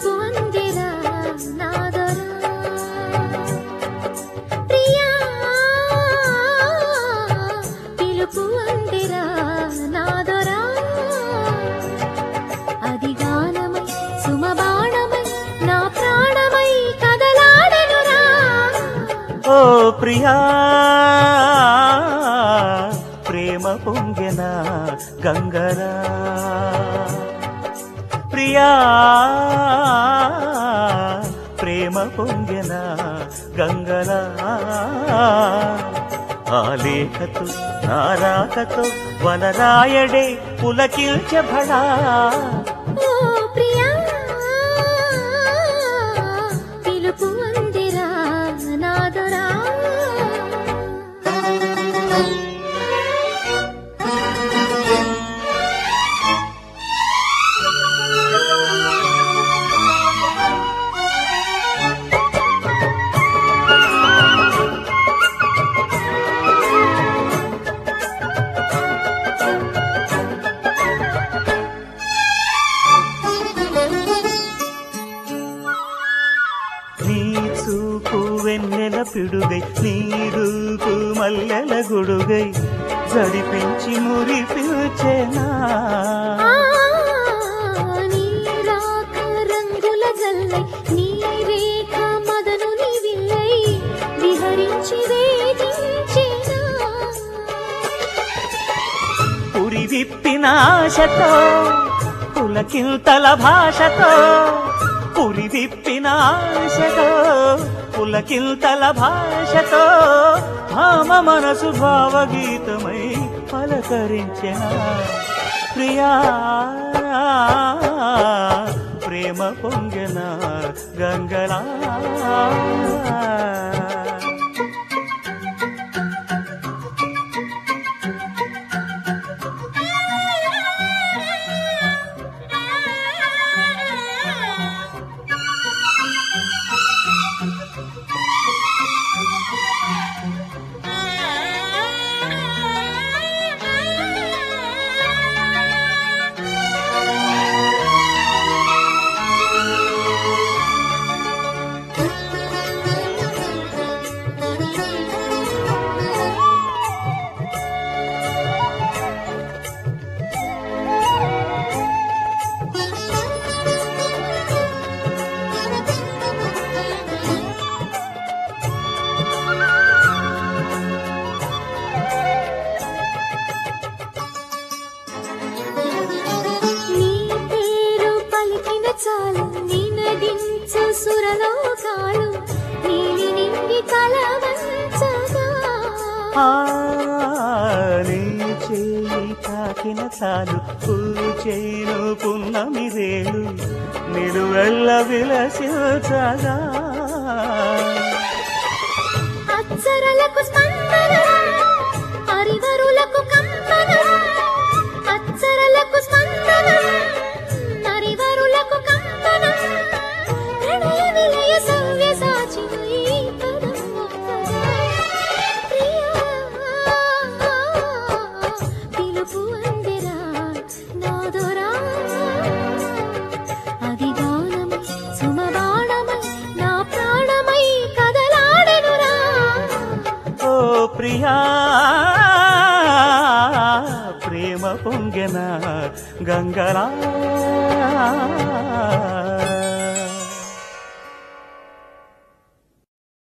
పిలుపు అందిరా నాదొరా ప్రియా పిలుపు అందిరా నాదొరా అది గానమై సుమబాణమై నా ప్రాణమై కదలాడెనురా ఓ ప్రియా ప్రేమ పొంగెన గంగరా ప్రియా ప్రేమ పొంగెన గంగరా ఆ లేఖతో నారాకతో వనరాయడే పులకిల్చెభడా ఓ ప్రియా పిలుపు అందిరా నాదొరా నీ చూపు వెన్నెల పిడుగై నీ రూపు మల్లెల గుడుగై జడిపించి మురిపించెనా నీ రాక రంగుల జల్లై నీ రేఖ మదనుని విల్లై విహరించి వేధించెనా పురి విప్పిన ఆశతో పులకింతల భాషతో పురి విప్పిన ఆశతో పులకింతల భాషతో భామ మనసు భావగీతమై పలకరించెనా ప్రియా ప్రేమ పొంగెన గంగలా చాలు నినదించు సురలోకాలు నీలి నింగి కలవంచగా నీ చేయి తాకిన చాలు పూచేను పున్నమి రేలు నిలువెల్ల విలసించగా అచ్చరలకు స్పందన అరివరులకు కంపన అచ్చరలకు స్పందన అరివరులకు కంపన ప్రణయ విలయ సవ్యసాచి పదం ప్రియా పిలుపు అందిరా నాదొరా అది గానమై సుమబాణమై నా ప్రాణమై కదలాడెనురా ఓ ప్రియా ప్రేమ పొంగెన గంగలా